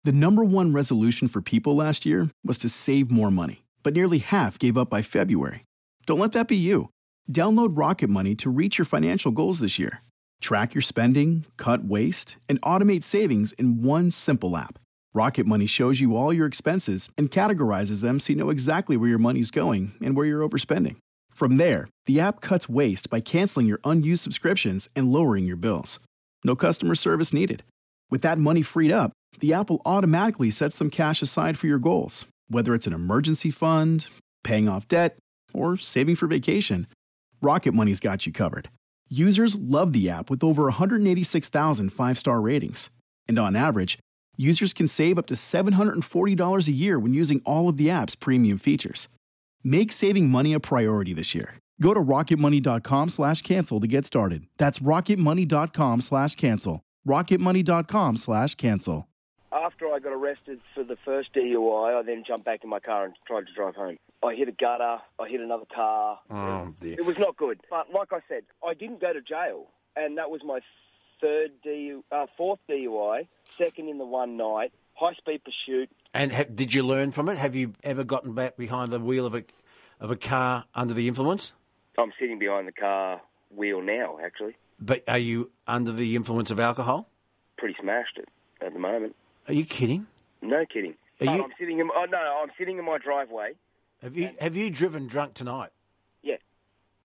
The number one resolution for people last year was to save more money, but nearly half gave up by February. Don't let that be you. Download Rocket Money to reach your financial goals this year. Track your spending, cut waste, and automate savings in one simple app. Rocket Money shows you all your expenses and categorizes them so you know exactly where your money's going and where you're overspending. From there, the app cuts waste by canceling your unused subscriptions and lowering your bills. No customer service needed. With that money freed up, the app will automatically set some cash aside for your goals, whether it's an emergency fund, paying off debt, or saving for vacation. Rocket Money's got you covered. Users love the app with over 186,000 five-star ratings. And on average, users can save up to $740 a year when using all of the app's premium features. Make saving money a priority this year. Go to rocketmoney.com/cancel to get started. That's rocketmoney.com/cancel. rocketmoney.com/cancel. After I got arrested for the first DUI, I then jumped back in my car and tried to drive home. I hit a gutter, I hit another car. Oh, dear. It was not good. But like I said, I didn't go to jail, and that was my fourth DUI, second in the one night, high-speed pursuit. And did you learn from it? Have you ever gotten back behind the wheel of a car under the influence? I'm sitting behind the car wheel now, actually. But are you under the influence of alcohol? Pretty smashed it at the moment. Are you kidding? No kidding. I'm sitting in my driveway. Have you driven drunk tonight?